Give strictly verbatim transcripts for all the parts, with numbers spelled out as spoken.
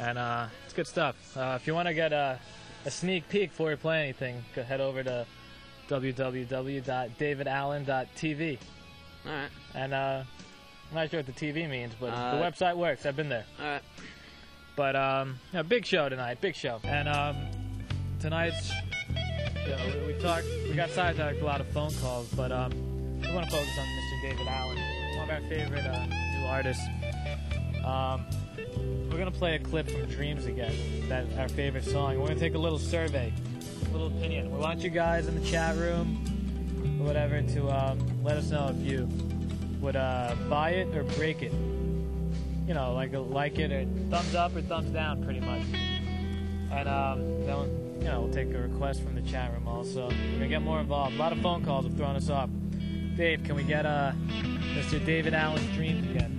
and uh, it's good stuff. Uh, if you want to get uh, a sneak peek before we play anything, go head over to w w w dot david allen dot t v. All right. And uh, I'm not sure what the T V means, but Uh, the website works. I've been there. All right. But um, yeah, big show tonight, big show. And um, tonight's, you know, we, we talked, we got sidetracked a lot of phone calls, but um, we want to focus on Mister David Allen, one of our favorite uh, new artists. Um, we're gonna play a clip from Dreams again, that our favorite song. We're gonna take a little survey, a little opinion. We want you guys in the chat room or whatever to um, let us know if you would uh, buy it or break it. You know, like like it or thumbs up or thumbs down, pretty much. And um, then you know we'll take a request from the chat room also. We're gonna get more involved. A lot of phone calls have thrown us off. Dave, can we get uh, Mister David Allen's Dreams again?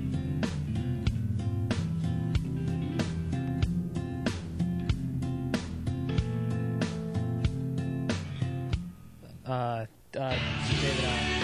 Uh, uh, David Allen.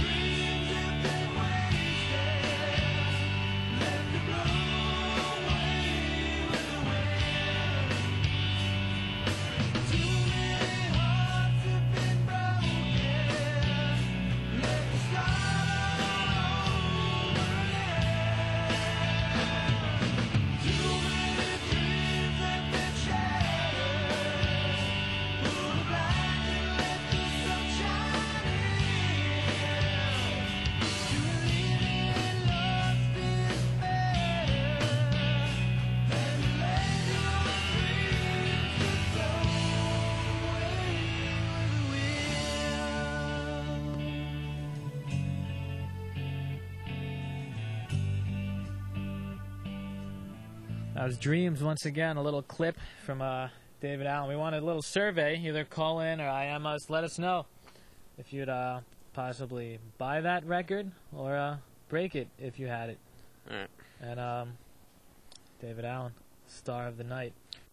That was Dreams once again, a little clip from uh, David Allen. We wanted a little survey, either call in or I M us. Let us know if you'd uh, possibly buy that record or uh, break it if you had it. All right. And um, David Allen, star of the night.